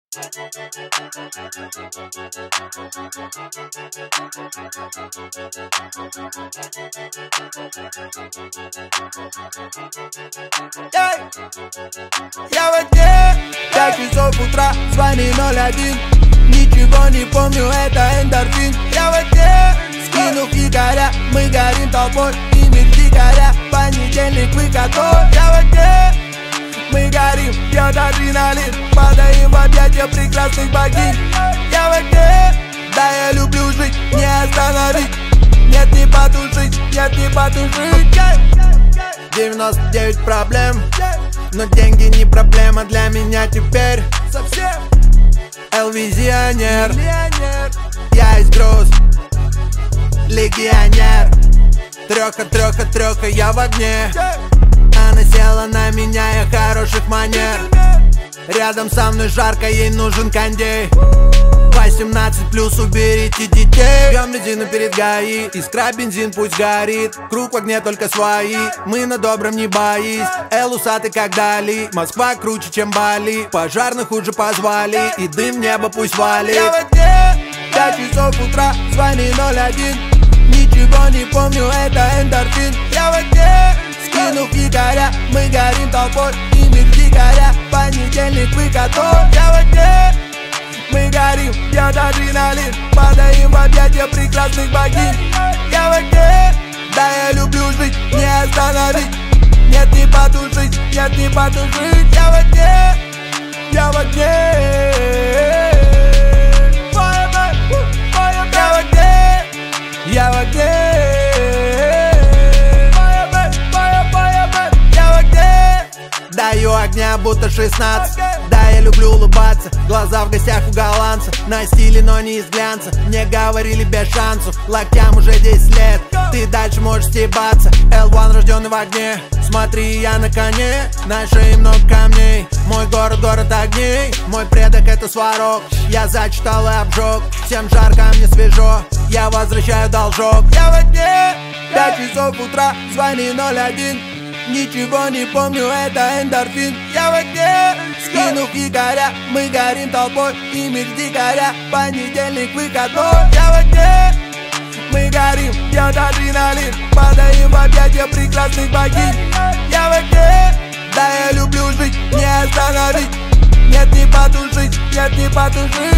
Я во сне, 5 часов утра, звонит 01. Ничего не помню, это эндорфин. Я во сне, скинув якоря, мы горим толпой. Имидж дикаря, понедельник мы готовы. Я во сне, мы горим, пьет адреналин, падаем в объятия прекрасных богинь. Я во сне, да я люблю жить, не остановить. Нет, не потушить, нет, не потушить. 99 проблем, но деньги не проблема для меня теперь. Совсем Эл-визионер, я из груз, легионер. Трёха, я в огне. Она села на меня, я хороших манер. Рядом со мной жарко, ей нужен кондей. 18+, уберите детей. Бьем резину перед ГАИ, искра бензин пусть горит. Круг в огне только свои, мы на добром не боись. Эл усатый как Дали, Москва круче чем Бали. Пожарных уже позвали, и дым в небо пусть валит. Я во сне, 5 часов утра, звонит 01. Ничего не помню, это эндорфин. Я во сне, скинув якоря, мы горим толпой. Имидж дикаря, понедельник мы готовы. Я во сне, мы горим, пьет адреналин, падаем в объятия прекрасных богинь. Я во сне, да я люблю жить, не остановить. Нет, не потушить, нет, не потушить. Я во сне, я во сне. Я в огне, я в огне. Даю огня, будто 16. Да, я люблю улыбаться, глаза в гостях у голландца. На стиле, но не из глянца, мне говорили без шансов. Локтям уже 10 лет, ты дальше можешь стебаться. L1 рожденный в огне, смотри, я на коне. На шее много камней, мой город, город огней. Мой предок это Сварог, я зачитал и обжег. Всем жарко, а мне свежо, я возвращаю должок. Я во сне, 5 часов утра, звонит 01. Ничего не помню, это эндорфин. Я во сне, скинув якоря, мы горим толпой. Имидж дикаря, понедельник мы готовы. Я во сне, мы горим, пьет адреналин, падаем в объятия прекрасных богинь. Я во сне, да я люблю жить, не остановить. Нет, не потушить, нет, не потушить.